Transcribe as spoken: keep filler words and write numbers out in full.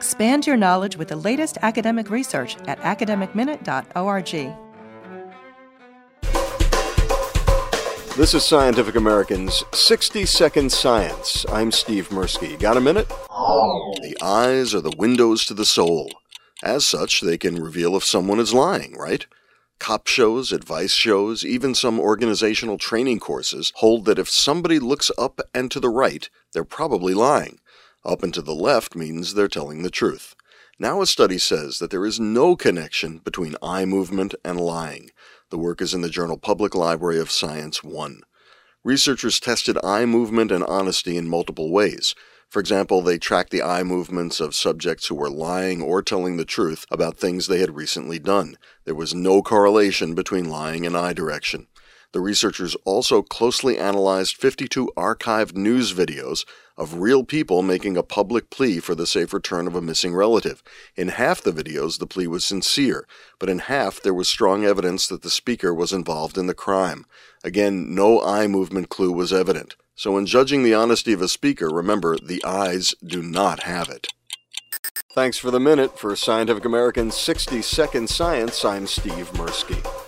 Expand your knowledge with the latest academic research at academic minute dot org. This is Scientific American's sixty second Science. I'm Steve Mirsky. Got a minute? The eyes are the windows to the soul. As such, they can reveal if someone is lying, right? Cop shows, advice shows, even some organizational training courses hold that if somebody looks up and to the right, they're probably lying. Up and to the left means they're telling the truth. Now a study says that there is no connection between eye movement and lying. The work is in the journal Public Library of Science one. Researchers tested eye movement and honesty in multiple ways. For example, they tracked the eye movements of subjects who were lying or telling the truth about things they had recently done. There was no correlation between lying and eye direction. The researchers also closely analyzed fifty-two archived news videos of real people making a public plea for the safe return of a missing relative. In half the videos, the plea was sincere, but in half there was strong evidence that the speaker was involved in the crime. Again, no eye movement clue was evident. So in judging the honesty of a speaker, remember, the eyes do not have it. Thanks for the minute. For Scientific American's sixty second Science, I'm Steve Mirsky.